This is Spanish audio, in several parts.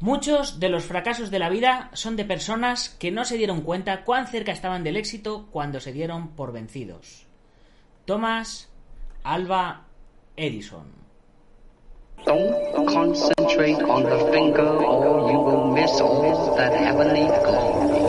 Muchos de los fracasos de la vida son de personas que no se dieron cuenta cuán cerca estaban del éxito cuando se dieron por vencidos. Thomas Alva Edison. Don't concentrate on the finger or you will miss all that heavenly glory.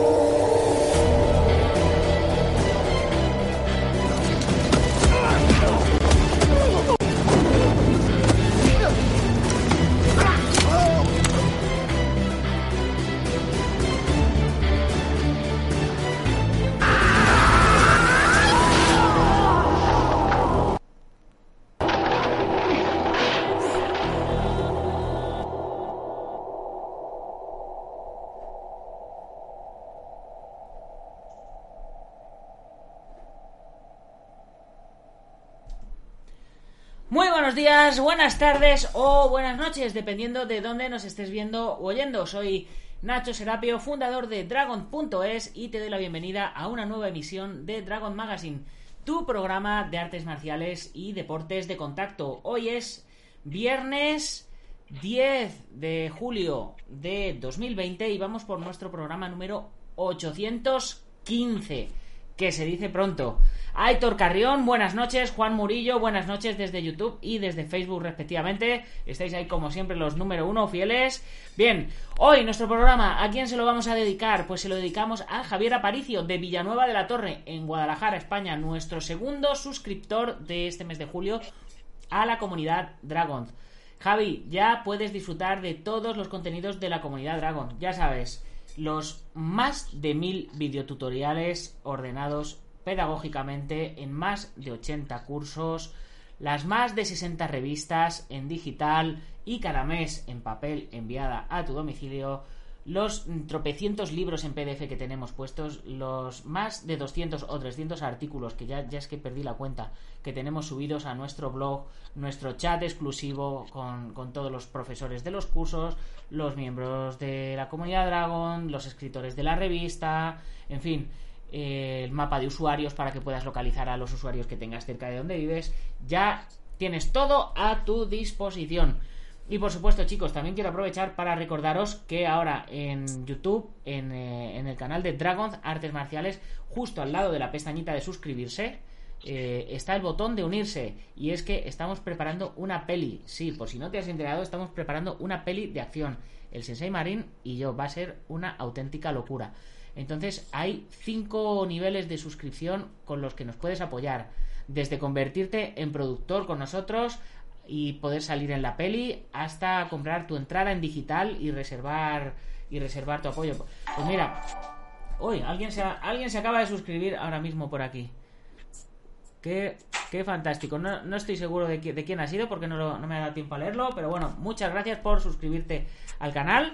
Muy buenos días, buenas tardes o buenas noches, dependiendo de dónde nos estés viendo o oyendo. Soy Nacho Serapio, fundador de Dragon.es, y te doy la bienvenida a una nueva emisión de Dragon Magazine, tu programa de artes marciales y deportes de contacto. Hoy es viernes 10 de julio de 2020 y vamos por nuestro programa número 815, que se dice pronto. Aitor Carrión, buenas noches. Juan Murillo, buenas noches desde YouTube y desde Facebook respectivamente. Estáis ahí como siempre los número uno fieles. Bien, hoy nuestro programa, ¿a quién se lo vamos a dedicar? Pues se lo dedicamos a Javier Aparicio de Villanueva de la Torre, en Guadalajara, España, nuestro segundo suscriptor de este mes de julio a la comunidad Dragon. Javi, ya puedes disfrutar de todos los contenidos de la comunidad Dragon. Ya sabes, los más de 1000 videotutoriales ordenados pedagógicamente en más de 80 cursos, las más de 60 revistas en digital y cada mes en papel enviada a tu domicilio, los tropecientos libros en PDF que tenemos puestos, los más de 200 o 300 artículos, que ya es que perdí la cuenta, que tenemos subidos a nuestro blog, nuestro chat exclusivo con todos los profesores de los cursos, los miembros de la comunidad Dragon, los escritores de la revista, en fin, el mapa de usuarios para que puedas localizar a los usuarios que tengas cerca de donde vives. Ya tienes todo a tu disposición. Y por supuesto, chicos, también quiero aprovechar para recordaros que ahora en YouTube, en el canal de Dragon Artes Marciales, justo al lado de la pestañita de suscribirse, está el botón de unirse. Y es que estamos preparando una peli. Sí, por si no te has enterado, estamos preparando una peli de acción. El Sensei Marín y yo. Va a ser una auténtica locura. Entonces hay 5 niveles de suscripción con los que nos puedes apoyar, desde convertirte en productor con nosotros y poder salir en la peli, hasta comprar tu entrada en digital y reservar tu apoyo. Pues mira, hoy alguien se acaba de suscribir ahora mismo por aquí. Qué fantástico. No estoy seguro de quién ha sido porque no me ha dado tiempo a leerlo, pero bueno, muchas gracias por suscribirte al canal.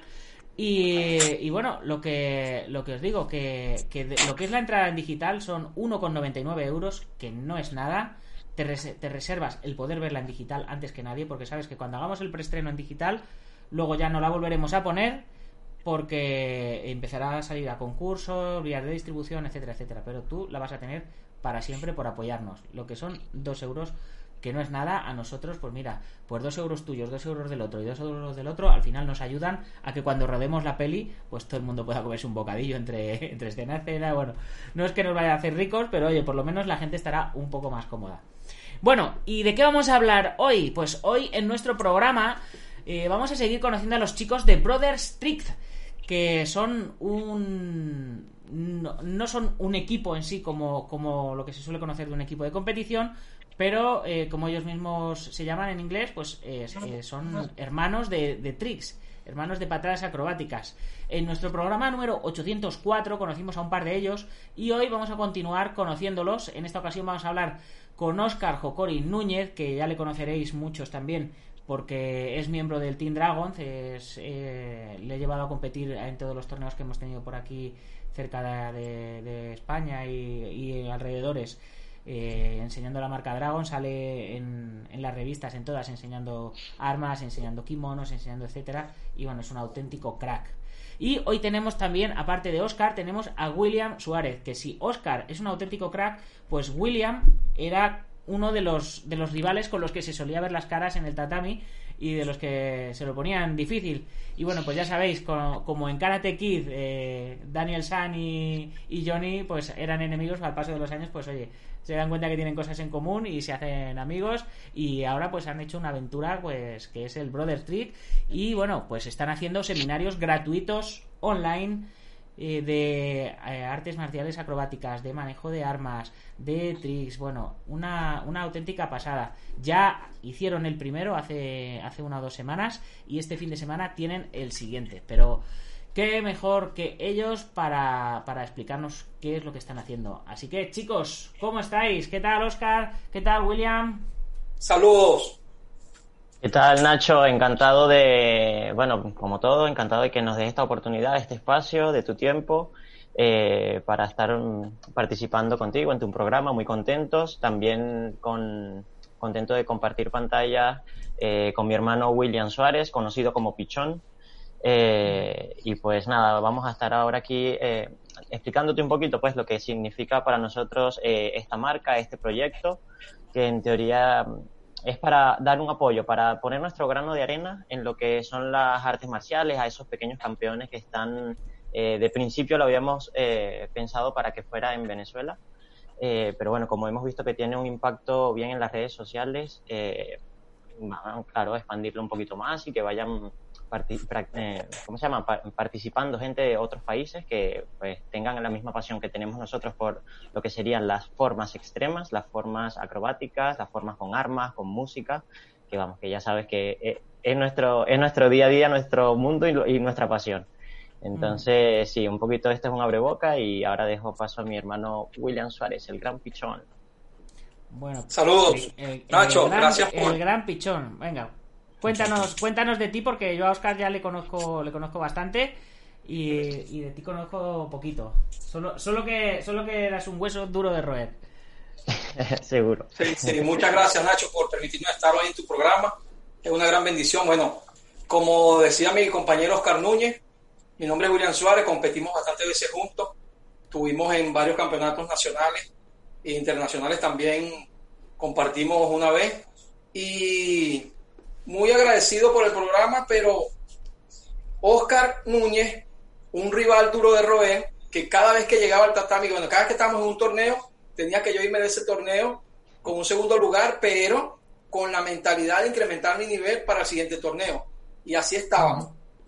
Y bueno, lo que os digo, que lo que es la entrada en digital son 1,99 euros, que no es nada. Te reservas el poder verla en digital antes que nadie, porque sabes que cuando hagamos el preestreno en digital, luego ya no la volveremos a poner, porque empezará a salir a concursos, vías de distribución, etcétera, etcétera. Pero tú la vas a tener para siempre por apoyarnos. Lo que son 2 euros, que no es nada, a nosotros, pues mira, pues 2 euros tuyos, 2 euros del otro y 2 euros del otro, al final nos ayudan a que cuando rodemos la peli, pues todo el mundo pueda comerse un bocadillo entre escena y escena. Bueno, no es que nos vaya a hacer ricos, pero oye, por lo menos la gente estará un poco más cómoda. Bueno, ¿y de qué vamos a hablar hoy? Pues hoy en nuestro programa vamos a seguir conociendo a los chicos de Brother Strict, que son no son un equipo en sí como lo que se suele conocer de un equipo de competición, pero como ellos mismos se llaman en inglés, pues son hermanos de tricks, hermanos de patadas acrobáticas. En nuestro programa número 804 conocimos a un par de ellos y hoy vamos a continuar conociéndolos. En esta ocasión vamos a hablar con Óscar Jocori Núñez, que ya le conoceréis muchos también porque es miembro del Team Dragon. Le he llevado a competir en todos los torneos que hemos tenido por aquí cerca de España y alrededores, enseñando la marca Dragon. Sale en las revistas, en todas, enseñando armas, enseñando kimonos, enseñando etcétera, y bueno, es un auténtico crack. Y hoy tenemos también, aparte de Óscar, tenemos a William Suárez, que si Óscar es un auténtico crack, pues William era uno de los rivales con los que se solía ver las caras en el tatami y de los que se lo ponían difícil. Y bueno, pues ya sabéis, como en Karate Kid, Daniel San y Johnny pues eran enemigos, al paso de los años pues oye, se dan cuenta que tienen cosas en común y se hacen amigos, y ahora pues han hecho una aventura pues que es el Brother Street, y bueno, pues están haciendo seminarios gratuitos online de artes marciales acrobáticas, de manejo de armas, de tricks, bueno, una auténtica pasada. Ya hicieron el primero hace 1 o 2 semanas, y este fin de semana tienen el siguiente, pero qué mejor que ellos para explicarnos qué es lo que están haciendo. Así que chicos, ¿cómo estáis? ¿Qué tal Oscar? ¿Qué tal William? Saludos. ¿Qué tal, Nacho? Encantado bueno, como todo, encantado de que nos des esta oportunidad, este espacio de tu tiempo para estar participando contigo en tu programa, muy contentos. También contento de compartir pantalla con mi hermano William Suárez, conocido como Pichón. Y pues nada, vamos a estar ahora aquí explicándote un poquito pues lo que significa para nosotros esta marca, este proyecto, que en teoría es para dar un apoyo, para poner nuestro grano de arena en lo que son las artes marciales, a esos pequeños campeones que están, de principio lo habíamos pensado para que fuera en Venezuela, pero bueno, como hemos visto que tiene un impacto bien en las redes sociales, claro, expandirlo un poquito más y que vayan participando gente de otros países que pues tengan la misma pasión que tenemos nosotros por lo que serían las formas extremas, las formas acrobáticas, las formas con armas, con música, que vamos, que ya sabes que es nuestro día a día, nuestro mundo y nuestra pasión. Entonces, sí, un poquito este es un abreboca, y ahora dejo paso a mi hermano William Suárez, el gran Pichón. Bueno, saludos. Nacho, gracias por el gran Pichón. Venga, cuéntanos de ti, porque yo a Oscar ya le conozco bastante, y de ti conozco poquito. Solo que eras un hueso duro de roer. Seguro. Sí, muchas gracias, Nacho, por permitirme estar hoy en tu programa. Es una gran bendición. Bueno, como decía mi compañero Oscar Núñez, mi nombre es William Suárez, competimos bastantes veces juntos, estuvimos en varios campeonatos nacionales e internacionales también, compartimos una vez, y muy agradecido por el programa, pero Oscar Núñez, un rival duro de roer, que cada vez que llegaba al tatami, bueno, cada vez que estábamos en un torneo, tenía que yo irme de ese torneo con un segundo lugar, pero con la mentalidad de incrementar mi nivel para el siguiente torneo. Y así estábamos.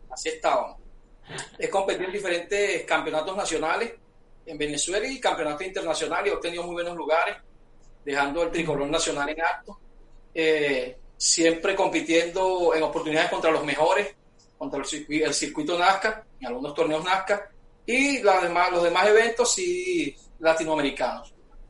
He competido en diferentes campeonatos nacionales en Venezuela y campeonatos internacionales. He obtenido muy buenos lugares, dejando el tricolor nacional en alto. Siempre compitiendo en oportunidades contra los mejores, contra el circuito Nazca, en algunos torneos Nazca, y los demás eventos sí latinoamericanos.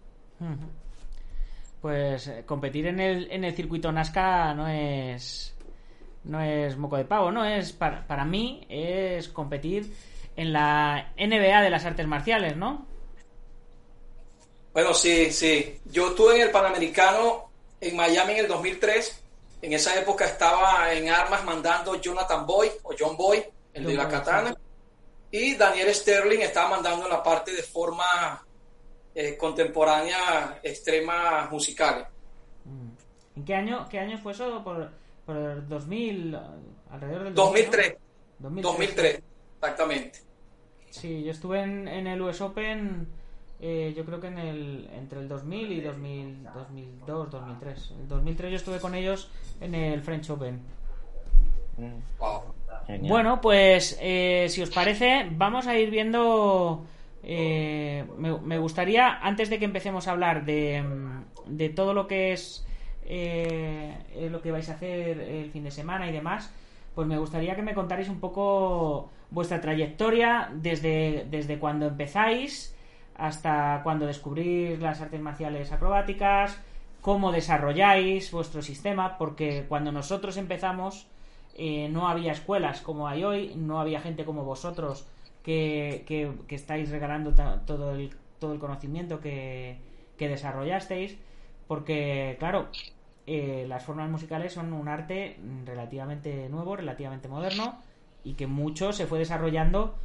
Pues competir en el circuito Nazca no es moco de pavo, ¿no? Es para mí es competir en la NBA de las artes marciales, ¿no? Bueno, sí. Yo estuve en el Panamericano en Miami en el 2003. En esa época estaba en armas mandando Jonathan Boyd o John Boyd, el de la katana, y Daniel Sterling estaba mandando en la parte de forma contemporánea extremas musicales. ¿En qué año fue eso? Por el 2000, alrededor del 2003. ¿no? 2003, exactamente. Sí, yo estuve en el US Open, yo creo que entre el 2000 y 2002, 2003. En el 2003 yo estuve con ellos en el French Open. Wow. Bueno, pues si os parece, vamos a ir viendo. Me gustaría, antes de que empecemos a hablar de todo lo que es lo que vais a hacer el fin de semana y demás, pues me gustaría que me contarais un poco vuestra trayectoria desde cuando empezáis hasta cuando descubrís las artes marciales acrobáticas, cómo desarrolláis vuestro sistema, porque cuando nosotros empezamos no había escuelas como hay hoy, no había gente como vosotros que estáis regalando todo el conocimiento que desarrollasteis, porque claro, las formas musicales son un arte relativamente nuevo, relativamente moderno, y que mucho se fue desarrollando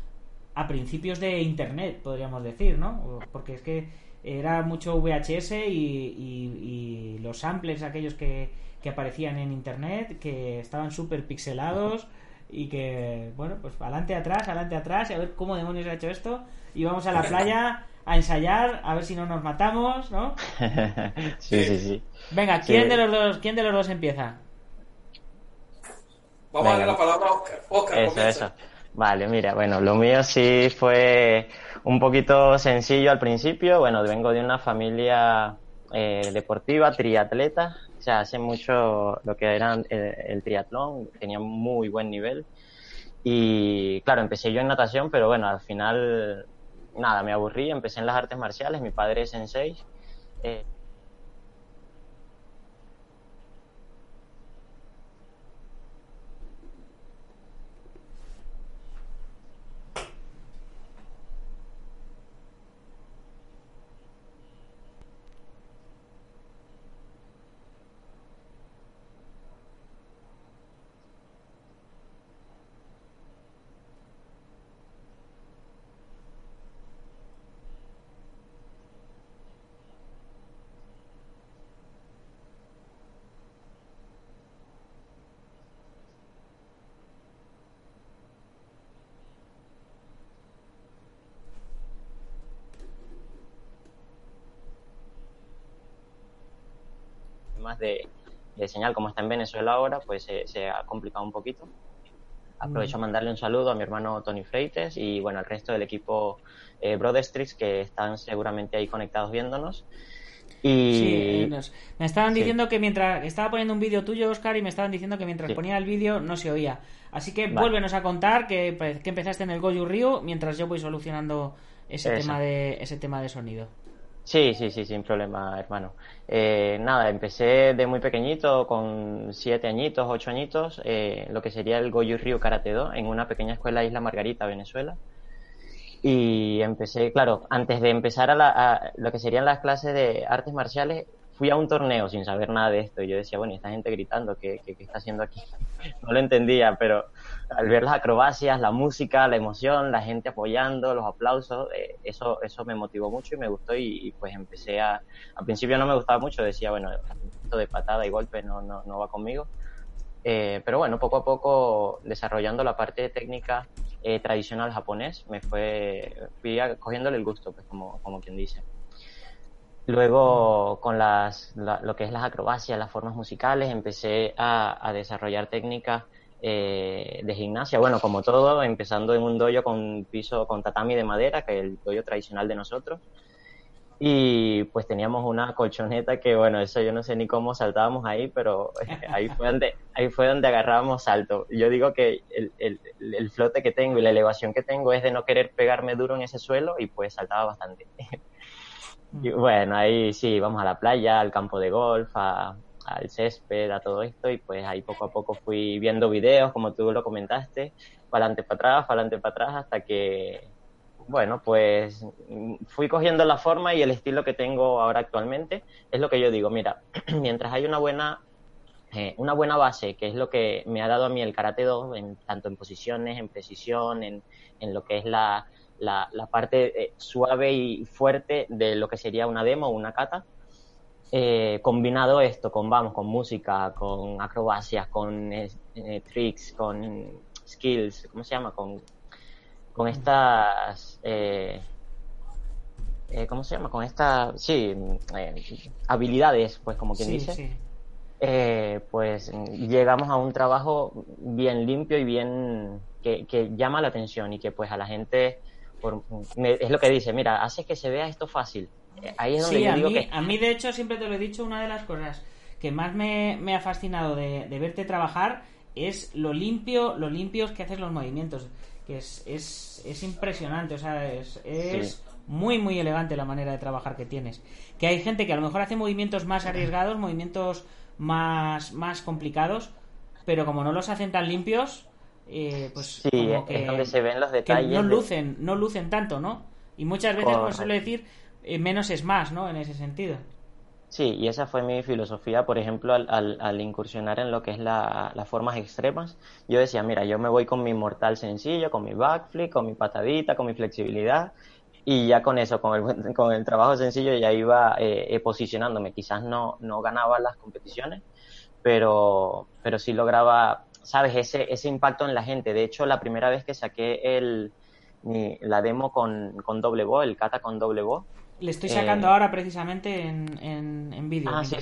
a principios de internet, podríamos decir, ¿no? Porque es que era mucho VHS y los samplers aquellos que aparecían en internet, que estaban súper pixelados y que, bueno, pues adelante atrás y a ver cómo demonios ha hecho esto, y vamos a la playa a ensayar a ver si no nos matamos, ¿no? Sí. Venga, ¿quién de los dos empieza? Vamos a darle la palabra a Oscar. Oscar, comienza. Eso. Vale, mira, bueno, lo mío sí fue un poquito sencillo al principio. Bueno, vengo de una familia deportiva, triatleta. O sea, hace mucho lo que era el triatlón, tenía muy buen nivel. Y claro, empecé yo en natación, pero bueno, al final, nada, me aburrí, empecé en las artes marciales. Mi padre es sensei. Más de señal, como está en Venezuela ahora, pues se ha complicado un poquito. Aprovecho a mandarle un saludo a mi hermano Tony Freites y bueno, al resto del equipo Brodestrix, que están seguramente ahí conectados viéndonos. Y sí, me estaban diciendo que mientras estaba poniendo un vídeo tuyo, Oscar, y me estaban diciendo que mientras ponía el vídeo no se oía. Así que vuélvenos a contar que empezaste en el Goju Ryu mientras yo voy solucionando ese tema de sonido. Sí, sin problema, hermano. Nada, empecé de muy pequeñito, con 7 añitos, 8 añitos, lo que sería el Goju Ryu Karate Do, en una pequeña escuela Isla Margarita, Venezuela. Y empecé, claro, antes de empezar a lo que serían las clases de artes marciales, fui a un torneo sin saber nada de esto. Y yo decía, bueno, ¿y esta gente gritando? ¿Qué está haciendo aquí? No lo entendía, pero al ver las acrobacias, la música, la emoción, la gente apoyando, los aplausos, eso me motivó mucho y me gustó. Y pues empecé al principio no me gustaba mucho, decía, bueno, esto de patada y golpe no va conmigo. Pero bueno, poco a poco desarrollando la parte técnica tradicional japonés, fui cogiéndole el gusto, pues como quien dice. Luego, con lo que es las acrobacias, las formas musicales, empecé a desarrollar técnicas de gimnasia. Bueno, como todo, empezando en un dojo con piso, con tatami de madera, que es el dojo tradicional de nosotros. Y pues teníamos una colchoneta que, bueno, eso yo no sé ni cómo saltábamos ahí, pero ahí fue donde agarrábamos salto. Yo digo que el flote que tengo y la elevación que tengo es de no querer pegarme duro en ese suelo, y pues saltaba bastante. Y bueno, ahí sí, vamos a la playa, al campo de golf, al césped, a todo esto, y pues ahí poco a poco fui viendo videos, como tú lo comentaste, para adelante, para atrás, hasta que, bueno, pues fui cogiendo la forma y el estilo que tengo ahora actualmente. Es lo que yo digo, mira, mientras hay una buena base, que es lo que me ha dado a mí el Karate Do, tanto en posiciones, en precisión, en lo que es la parte suave y fuerte de lo que sería una demo o una kata, combinado esto con música, con acrobacias, con tricks, con skills, ¿cómo se llama? Con estas ¿cómo se llama? Con estas habilidades, pues como quien dice. Sí. Pues llegamos a un trabajo bien limpio y bien que llama la atención, y que pues a la gente es lo que dice, mira, haces que se vea esto fácil. Ahí es donde yo digo que a mí de hecho, siempre te lo he dicho, una de las cosas que más me ha fascinado de verte trabajar es lo limpios que haces los movimientos, que es impresionante. O sea, es muy muy elegante la manera de trabajar que tienes. Que hay gente que a lo mejor hace movimientos más arriesgados, movimientos más complicados, pero como no los hacen tan limpios, pues como que es donde se ven los detalles, no lucen tanto, ¿no? Y muchas veces, pues suele decir, menos es más, ¿no? En ese sentido. Sí, y esa fue mi filosofía, por ejemplo, al incursionar en lo que es las formas extremas. Yo decía, mira, yo me voy con mi mortal sencillo, con mi backflip, con mi patadita, con mi flexibilidad, y ya con eso, con el trabajo sencillo, ya iba posicionándome. Quizás no ganaba las competiciones, pero sí lograba, ¿sabes? Ese impacto en la gente. De hecho, la primera vez que saqué la demo con doble voz, el kata con doble voz. Le estoy sacando ahora precisamente en vídeo. Sí,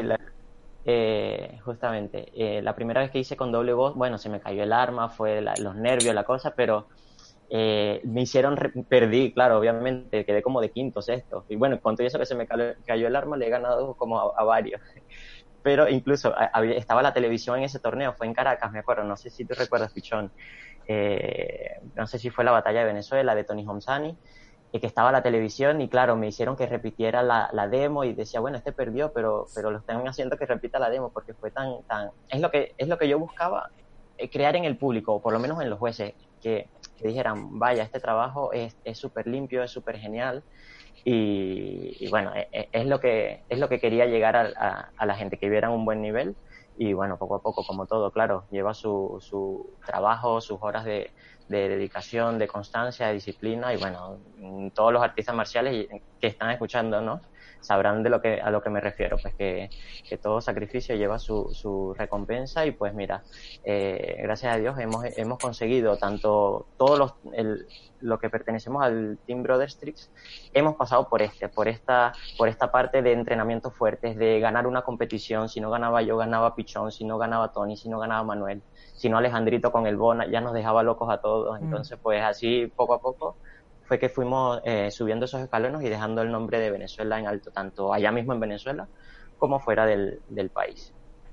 justamente. La primera vez que hice con doble voz, bueno, se me cayó el arma, fue los nervios, la cosa, pero me hicieron, perdí, claro, obviamente, quedé como de quinto, sexto. Y bueno, con todo eso que se me cayó el arma, le he ganado como a varios. Pero incluso estaba la televisión en ese torneo, fue en Caracas, me acuerdo, no sé si tú recuerdas, Pichón. No sé si fue la batalla de Venezuela de Tony Homsani, que estaba la televisión y claro, me hicieron que repitiera la demo y decía, bueno, este perdió, pero lo están haciendo que repita la demo porque fue tan es lo que yo buscaba, crear en el público, o por lo menos en los jueces, que dijeran, vaya, este trabajo es súper limpio, es súper genial. Y bueno, es lo que quería llegar a la gente, que vieran un buen nivel. Y bueno, poco a poco, como todo, claro, lleva su trabajo, sus horas de dedicación, de constancia, de disciplina. Y bueno, todos los artistas marciales que están escuchándonos sabrán a lo que me refiero, pues que todo sacrificio lleva su recompensa. Y pues mira, gracias a Dios hemos conseguido tanto todos lo que pertenecemos al Team Brothers Tricks, hemos pasado por esta parte de entrenamientos fuertes, de ganar una competición. Si no ganaba yo, ganaba Pichón; si no ganaba Tony, si no ganaba Manuel, si no Alejandrito con el Bona, ya nos dejaba locos a todos. Entonces pues así poco a poco fue que fuimos subiendo esos escalones y dejando el nombre de Venezuela en alto, tanto allá mismo en Venezuela como fuera del país.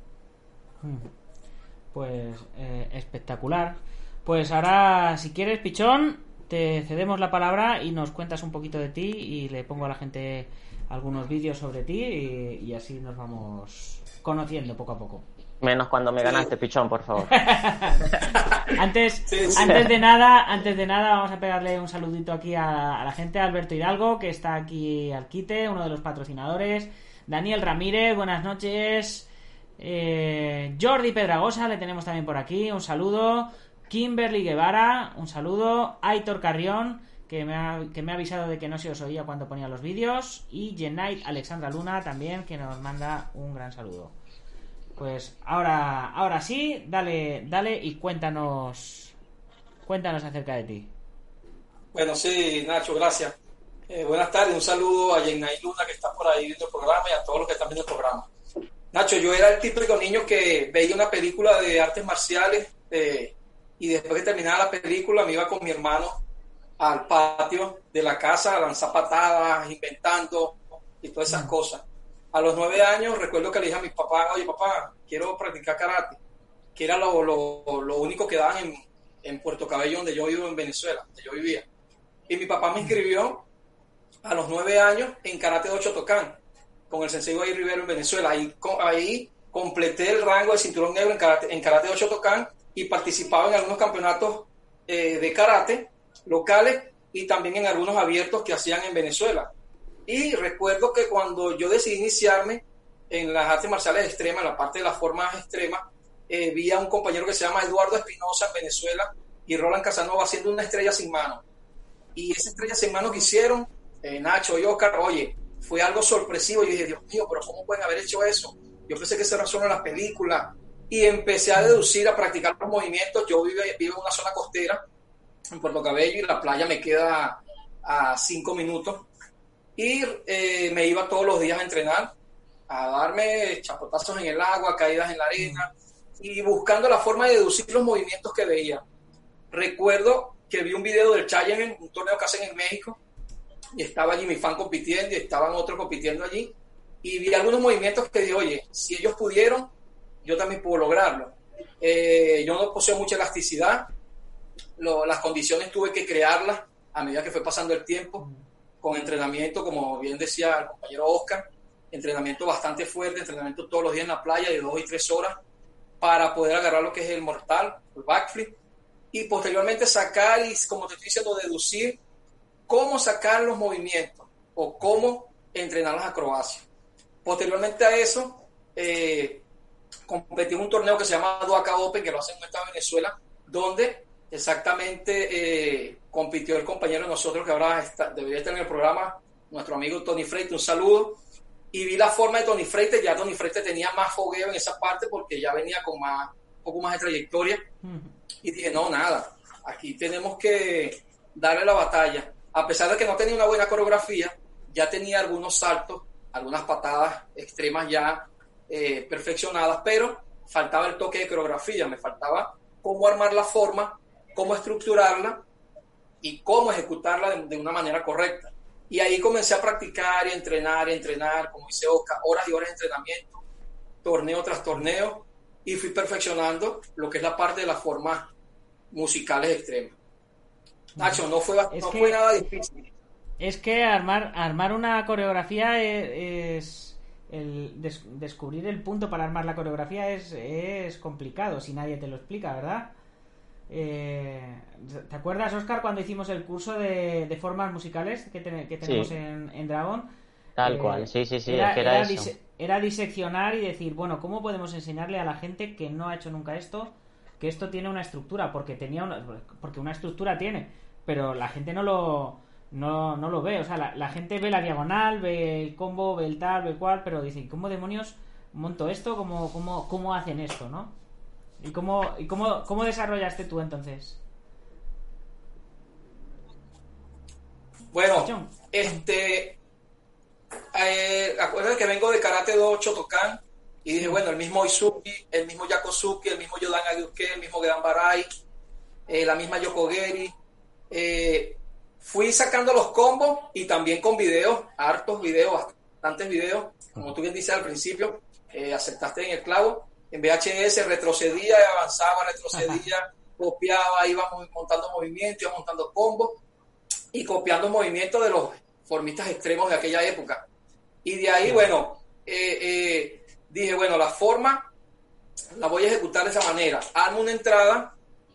Pues espectacular. Pues ahora, si quieres, Pichón, te cedemos la palabra y nos cuentas un poquito de ti, y le pongo a la gente algunos vídeos sobre ti y así nos vamos conociendo poco a poco. Menos cuando me ganaste, Pichón, por favor. Antes de nada, vamos a pegarle un saludito aquí a la gente. Alberto Hidalgo, que está aquí al quite, uno de los patrocinadores. Daniel Ramírez, buenas noches. Jordi Pedragosa, le tenemos también por aquí, un saludo. Kimberly Guevara, un saludo. Aitor Carrión, que me ha avisado de que no se os oía cuando ponía los vídeos. Y Jennight Alexandra Luna también, que nos manda un gran saludo. Pues ahora sí, dale y cuéntanos acerca de ti. Bueno, sí, Nacho, gracias. Buenas tardes, un saludo a Jennight Luna, que está por ahí viendo el programa, y a todos los que están viendo el programa. Nacho, yo era el típico niño que veía una película de artes marciales y después que terminaba la película me iba con mi hermano al patio de la casa a lanzar patadas, inventando y todas esas cosas. A los 9 años recuerdo que le dije a mi papá, oye papá, quiero practicar karate, que era lo único que daban en Puerto Cabello, donde yo vivo en Venezuela, donde yo vivía. Y mi papá me inscribió a los 9 años en karate de Shotokan, con el sensei Guay Rivero en Venezuela. Ahí completé el rango de cinturón negro en karate de Shotokan y participaba en algunos campeonatos de karate locales y también en algunos abiertos que hacían en Venezuela. Y recuerdo que cuando yo decidí iniciarme en las artes marciales extremas, en la parte de las formas extremas, vi a un compañero que se llama Eduardo Espinosa en Venezuela y Roland Casanova haciendo una estrella sin mano. Y esa estrella sin mano que hicieron, Nacho y Oscar, oye, fue algo sorpresivo. Y dije, Dios mío, pero ¿cómo pueden haber hecho eso? Yo pensé que eso era solo en las películas. Y empecé a deducir, a practicar los movimientos. Yo vivo en una zona costera, en Puerto Cabello, y la playa me queda a 5 minutos. Y me iba todos los días a entrenar, a darme chapotazos en el agua, caídas en la arena, y buscando la forma de deducir los movimientos que veía. Recuerdo que vi un video del Challenge, un torneo que hacen en México, y estaba Jimmy Fan compitiendo y estaban otros compitiendo allí, y vi algunos movimientos que dije, oye, si ellos pudieron, yo también puedo lograrlo. Yo no poseo mucha elasticidad, las condiciones tuve que crearlas a medida que fue pasando el tiempo, con entrenamiento, como bien decía el compañero Oscar, entrenamiento bastante fuerte, entrenamiento todos los días en la playa de 2 y 3 horas para poder agarrar lo que es el mortal, el backflip, y posteriormente sacar y, como te estoy diciendo, deducir cómo sacar los movimientos o cómo entrenar las acrobacias. Posteriormente a eso, competí en un torneo que se llama Duaca Open, que lo hace en un estado de Venezuela, donde exactamente compitió el compañero de nosotros que ahora debería estar en el programa, nuestro amigo Tony Freite, un saludo. Y vi la forma de Tony Freite, ya Tony Freite tenía más fogueo en esa parte porque ya venía con un poco más de trayectoria. Y dije, no, nada, aquí tenemos que darle la batalla. A pesar de que no tenía una buena coreografía, ya tenía algunos saltos, algunas patadas extremas ya perfeccionadas, pero faltaba el toque de coreografía, me faltaba cómo armar la forma, cómo estructurarla y cómo ejecutarla de una manera correcta. Y ahí comencé a practicar y entrenar, como dice Oscar, horas y horas de entrenamiento, torneo tras torneo, y fui perfeccionando lo que es la parte de las formas musicales extremas. Nacho, no fue nada difícil. Es que armar una coreografía es descubrir el punto para armar la coreografía es complicado si nadie te lo explica, ¿verdad? ¿Te acuerdas, Oscar, cuando hicimos el curso de formas musicales que tenemos en Dragon? Tal cual, sí, era diseccionar y decir, bueno, ¿cómo podemos enseñarle a la gente que no ha hecho nunca esto, que esto tiene una estructura? Porque una estructura tiene, pero la gente no lo ve. O sea, la gente ve la diagonal, ve el combo, ve el tal, ve el cual, pero dicen, ¿cómo demonios monto esto? ¿Cómo hacen esto, no? ¿Y cómo desarrollaste tú entonces? Bueno, acuérdate que vengo de Karate Do Shotokan y dije, bueno, el mismo Izuki, el mismo Yakosuki, el mismo Yodan Agyuke, el mismo Gedan Barai, la misma Yokogeri. Fui sacando los combos y también con videos, hartos videos, bastantes videos, como tú bien dices al principio, aceptaste en el clavo. En VHS retrocedía, avanzaba, copiaba, iba montando movimientos, iba montando combos y copiando movimientos de los formistas extremos de aquella época. Y de ahí, bueno, dije, bueno, la forma la voy a ejecutar de esa manera. Armo una entrada,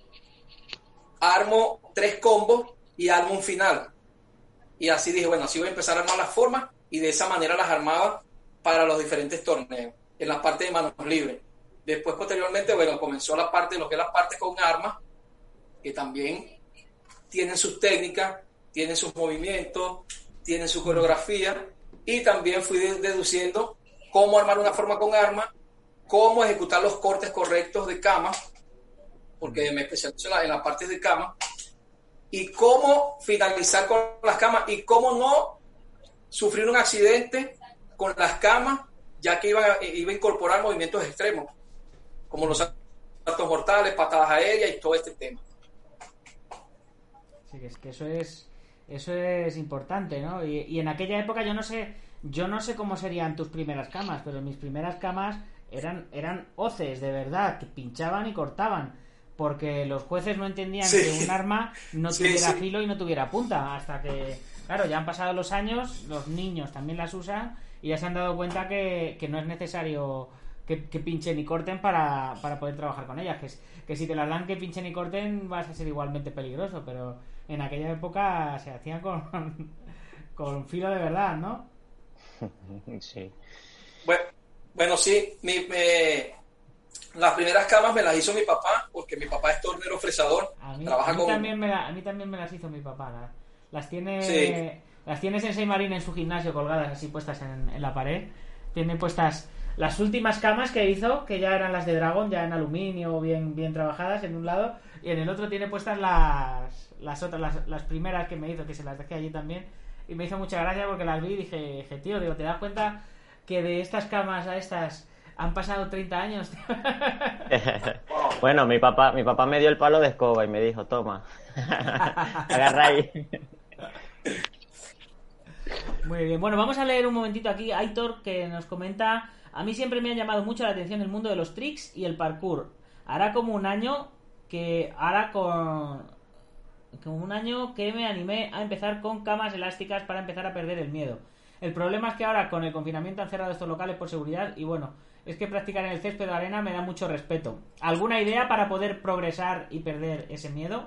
armo 3 combos y armo un final. Y así dije, bueno, así voy a empezar a armar las formas y de esa manera las armaba para los diferentes torneos, en la parte de manos libres. Después, posteriormente, bueno, comenzó la parte, lo que es la parte con armas, que también tienen sus técnicas, tienen sus movimientos, tienen su coreografía, y también fui deduciendo cómo armar una forma con armas, cómo ejecutar los cortes correctos de cama, porque me especializo en la parte de cama, y cómo finalizar con las camas, y cómo no sufrir un accidente con las camas, ya que iba a incorporar movimientos extremos, como los saltos mortales, patadas aéreas y todo este tema. Sí, es que eso es importante, ¿no? Y en aquella época yo no sé cómo serían tus primeras camas, pero mis primeras camas eran hoces de verdad, que pinchaban y cortaban, porque los jueces no entendían que un arma no tuviera filo y no tuviera punta, hasta que, claro, ya han pasado los años, los niños también las usan y ya se han dado cuenta que no es necesario que pinchen y corten para poder trabajar con ellas, que si te las dan que pinchen y corten vas a ser igualmente peligroso, pero en aquella época se hacían con filo de verdad, ¿no? Sí. Bueno, sí, las primeras camas me las hizo mi papá, porque mi papá es tornero fresador. A mí también me las hizo mi papá. Las tiene Sensei Marín en su gimnasio colgadas así puestas en la pared. Tiene puestas las últimas camas que hizo, que ya eran las de Dragon, ya en aluminio bien trabajadas en un lado, y en el otro tiene puestas las otras, las primeras que me hizo, que se las dejé allí también, y me hizo mucha gracia porque las vi y dije, tío, digo, ¿te das cuenta que de estas camas a estas han pasado 30 años? Bueno, mi papá me dio el palo de escoba y me dijo, toma, agarra ahí. Muy bien, bueno, vamos a leer un momentito aquí Aitor, que nos comenta: a mí siempre me ha llamado mucho la atención el mundo de los tricks y el parkour. Hará como un año que me animé a empezar con camas elásticas para empezar a perder el miedo. El problema es que ahora con el confinamiento han cerrado estos locales por seguridad y bueno, es que practicar en el césped de arena me da mucho respeto. ¿Alguna idea para poder progresar y perder ese miedo?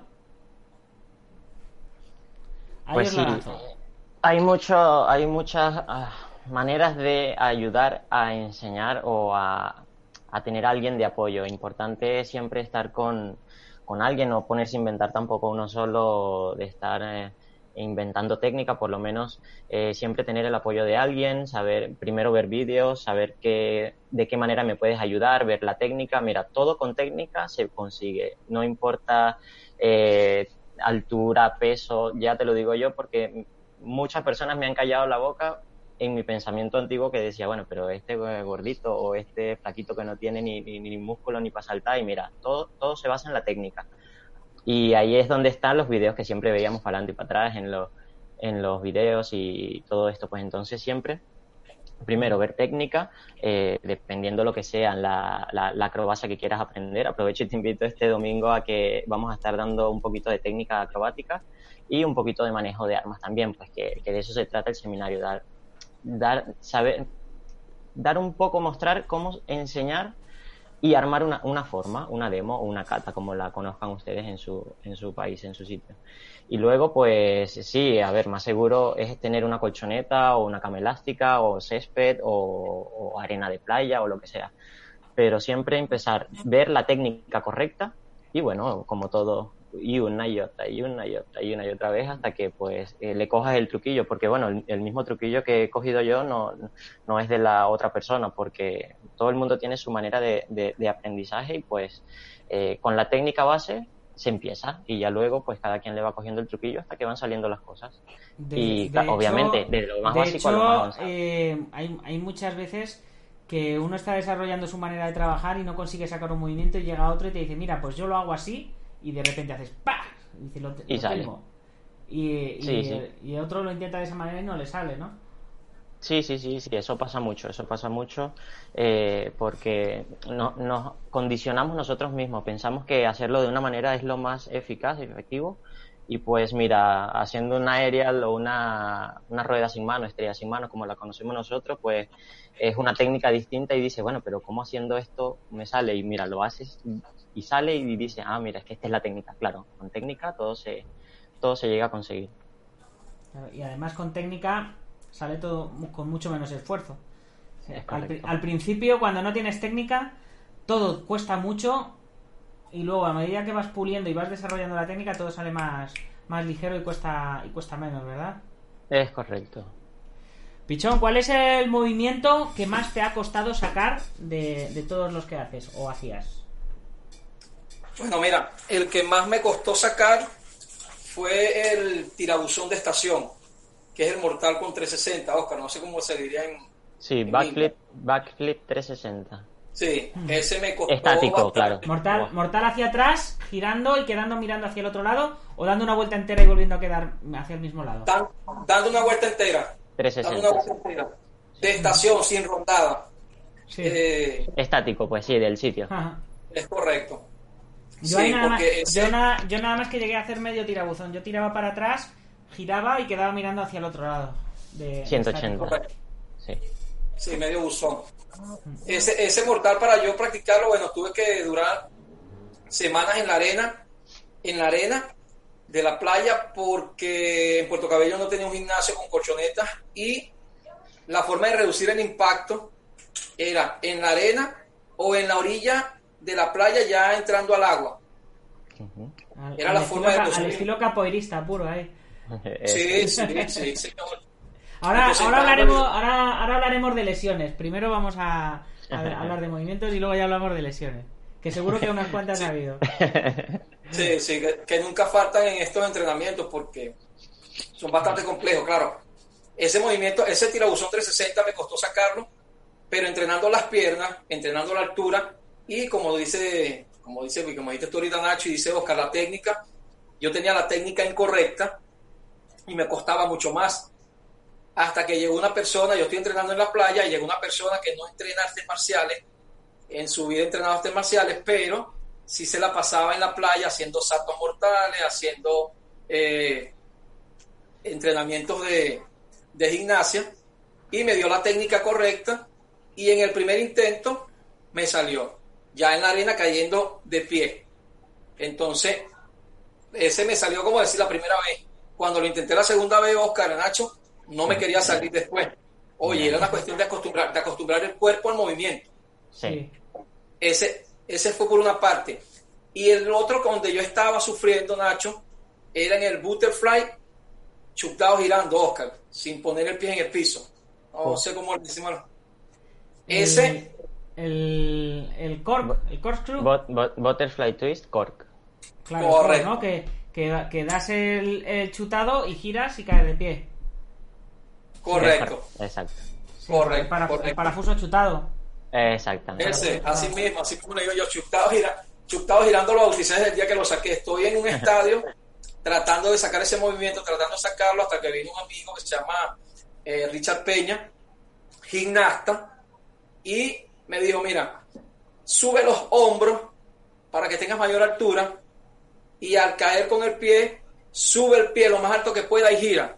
Pues sí, hay muchas maneras de ayudar a enseñar o a tener a alguien de apoyo. Importante es siempre estar con alguien, no ponerse a inventar tampoco uno solo, de estar inventando técnica, por lo menos siempre tener el apoyo de alguien, saber primero ver vídeos, saber de qué manera me puedes ayudar, ver la técnica. Mira, todo con técnica se consigue, no importa altura, peso, ya te lo digo yo, porque muchas personas me han callado la boca en mi pensamiento antiguo, que decía, bueno, pero este gordito o este flaquito que no tiene ni músculo ni para saltar, y mira, todo se basa en la técnica. Y ahí es donde están los videos que siempre veíamos para adelante y para atrás en los videos y todo esto. Pues entonces siempre, primero, ver técnica, dependiendo lo que sea la acrobacia que quieras aprender. Aprovecho y te invito este domingo a que vamos a estar dando un poquito de técnica acrobática y un poquito de manejo de armas también, pues que de eso se trata el seminario, dar un poco, mostrar cómo enseñar y armar una forma, una demo o una kata, como la conozcan ustedes en su país, en su sitio. Y luego, pues sí, a ver, más seguro es tener una colchoneta o una cama elástica o césped o arena de playa o lo que sea. Pero siempre empezar, ver la técnica correcta y bueno, como todo, y una y otra, y una y otra, y una y otra vez hasta que pues le cojas el truquillo, porque bueno, el mismo truquillo que he cogido yo no es de la otra persona, porque todo el mundo tiene su manera de aprendizaje y pues con la técnica base se empieza y ya luego pues cada quien le va cogiendo el truquillo hasta que van saliendo las cosas. Obviamente, de lo más básico a lo más avanzado. Hay muchas veces que uno está desarrollando su manera de trabajar y no consigue sacar un movimiento y llega otro y te dice, mira, pues yo lo hago así, y de repente haces ¡pah! Y dice, lo sale. tengo. Y otro lo intenta de esa manera y no le sale, ¿no? Sí, eso pasa mucho, porque nos condicionamos nosotros mismos, pensamos que hacerlo de una manera es lo más eficaz y efectivo, y pues mira, haciendo una aerial o una rueda sin mano, estrella sin mano, como la conocemos nosotros, pues es una técnica distinta y dice, bueno, pero ¿cómo haciendo esto me sale? Y mira, lo haces y sale y dice, mira, es que esta es la técnica. Claro, con técnica todo se llega a conseguir. Y además con técnica sale todo con mucho menos esfuerzo. Al principio, cuando no tienes técnica, todo cuesta mucho y luego a medida que vas puliendo y vas desarrollando la técnica, todo sale más ligero y cuesta menos, ¿verdad? Es correcto. Pichón, ¿cuál es el movimiento que más te ha costado sacar de todos los que haces o hacías? Bueno, mira, el que más me costó sacar fue el tirabuzón de estación, que es el mortal con 360, Oscar, no sé cómo se diría en... Sí, backflip 360. Sí, ese me costó estático, bastante. claro. Mortal hacia atrás, girando y quedando mirando hacia el otro lado, o dando una vuelta entera y volviendo a quedar hacia el mismo lado. Dando una vuelta entera. 360. Dando una vuelta entera. De estación, sin rondada. Sí. Estático, pues sí, del sitio. Ajá. Es correcto. Yo nada más que llegué a hacer medio tirabuzón. Yo tiraba para atrás, giraba y quedaba mirando hacia el otro lado. 180. Sí, medio buzón. Ese mortal, para yo practicarlo, bueno, tuve que durar semanas en la arena de la playa, porque en Puerto Cabello no tenía un gimnasio con colchonetas y la forma de reducir el impacto era en la arena o en la orilla de la playa ya entrando al agua. Era la forma de reducir. Al estilo capoeirista puro, Sí, señor. Ahora hablaremos de lesiones. Primero vamos a hablar de movimientos y luego ya hablamos de lesiones. Que seguro que unas cuantas ha habido. Sí, que nunca faltan en estos entrenamientos porque son bastante complejos, claro. Ese movimiento, ese tirabuzón 360 me costó sacarlo, pero entrenando las piernas, entrenando la altura y como dijiste tú ahorita, Nacho, y dice Oscar, la técnica, yo tenía la técnica incorrecta y me costaba mucho más. Hasta que llegó una persona, yo estoy entrenando en la playa y llegó una persona que no entrena artes marciales, en su vida entrenado artes marciales, pero sí se la pasaba en la playa haciendo saltos mortales, haciendo entrenamientos de gimnasia, y me dio la técnica correcta y en el primer intento me salió, ya en la arena cayendo de pie. Entonces, ese me salió, como decir, la primera vez. Cuando lo intenté la segunda vez, Oscar, Nacho, no me quería salir después. Oye, era una cuestión de acostumbrar el cuerpo al movimiento. Sí. Ese fue por una parte. Y el otro donde yo estaba sufriendo, Nacho, era en el butterfly, chutado girando, Oscar, sin poner el pie en el piso. No sé cómo le decimos. Ese... El corkscrew. Butterfly twist, cork. Claro, correcto. ¿no? Que das el chutado y giras y caes de pie. Correcto. Exacto. Sí, Correcto. El parafuso chutado. Exactamente. Ese, así mismo, así como le digo yo, chutado girando, lo bauticé desde el día que lo saqué. Estoy en un estadio tratando de sacar ese movimiento, tratando de sacarlo, hasta que vino un amigo que se llama Richard Peña, gimnasta, y me dijo, mira, sube los hombros para que tengas mayor altura, y al caer con el pie, sube el pie lo más alto que pueda y gira.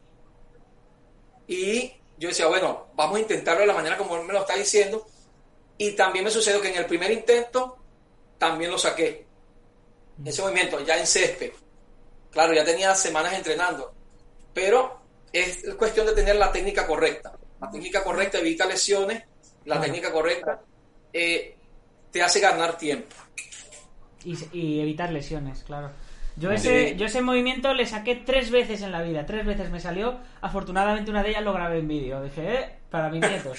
Y yo decía, bueno, vamos a intentarlo de la manera como él me lo está diciendo. Y también me sucedió que en el primer intento también lo saqué. Ese movimiento, ya en césped. Claro, ya tenía semanas entrenando. Pero es cuestión de tener la técnica correcta. La técnica correcta evita lesiones. La técnica correcta te hace ganar tiempo. Y evitar lesiones, claro. Yo ese movimiento le saqué 3 veces en la vida. 3 veces me salió. Afortunadamente una de ellas lo grabé en vídeo. Dije, para mis nietos.